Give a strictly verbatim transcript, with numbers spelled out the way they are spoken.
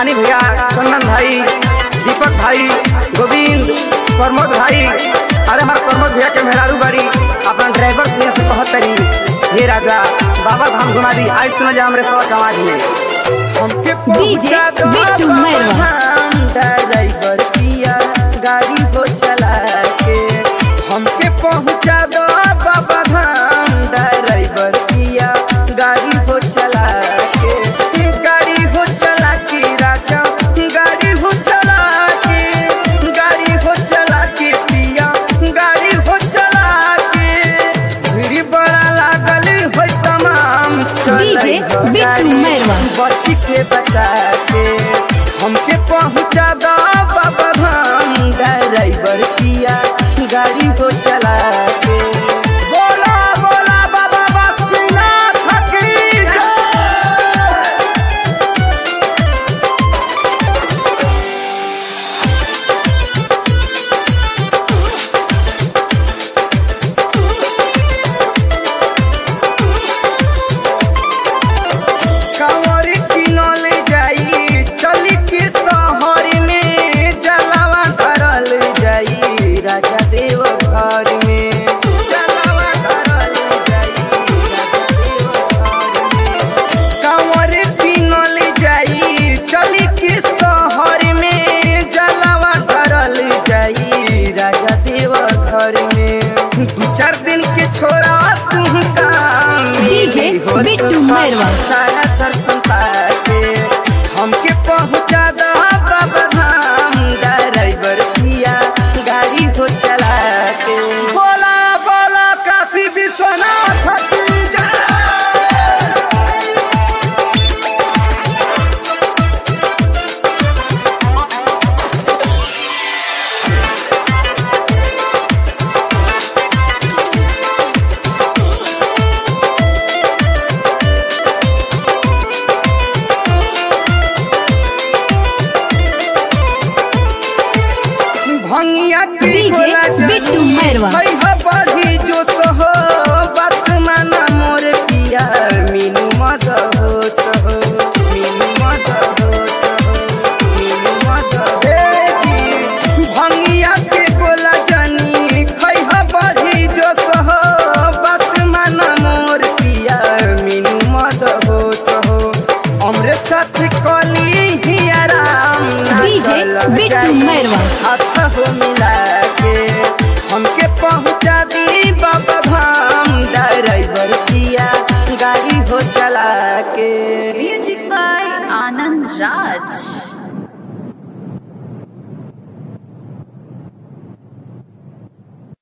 सानी भैया, चंदन भाई, दीपक भाई, गोविंद, प्रमोद भाई। अरे हमारे प्रमोद भैया के मेहरारू बाड़ी अपना ड्राइवर से से कहत तरी, हे राजा बाबा धाम घुमा दी। आज सुना जा हमरे सौ समाज में हमके पहुंचा दो बाबा धाम, ड्राइवर पिया गाड़ी हो चला के हमके पहुंचा दो बाबा धाम, ड्राइवर पिया गाड़ी हो चला के, गाड़ी हो चला के राजा, गाड़ी हो चला के, गाड़ी हो चला के पिया, गाड़ी हो चला के। भीड़ बड़ा लागल हो तमाम, डीजे बिट्टू मैरवा बच के बचा के हमके पहुंचा दो बाबा धाम, ड्राइवर पिया गाड़ी हो चला के। बोला बोला बाबा बासुकीनाथ की जय। कंवर किनल जाई चली के शहर में, जलावा करल जाई राजा देव घर में, जलावा करल जाई राजा देव घर में। कंवर किनल जाई चली के शहर में, जलावा करल जाई राजा देव घर में। दू चार दिन के छोड़ा तू काम, डीजे बिट्टू मैरवा सारा दर्शन पाके हमके पहुंचा दो बाबा धाम, ड्राइवर पिया गाड़ी हो चला के। बोला बोला काशी विश्वनाथ की जय। भंगिया की डीजे गोला बिट्टू मैरवा है हा बढ़ी जो सहो, बात माना मोर पिया मीनू मद हो सहो, मीनू मद हो सहो, मीनू मद हे जी। भंगिया के गोला जानी खै हा बढ़ी जो सहो, बात माना मोर पिया मीनू मद हो सहो। हमरे साथ कली ही आराम, डीजे बिट्टू मैरवा हाथ हो मिला के हमके पहुंचा दी बाबा धाम, ड्राइवर पिया गाड़ी हो चला के। Music by Anand Raj.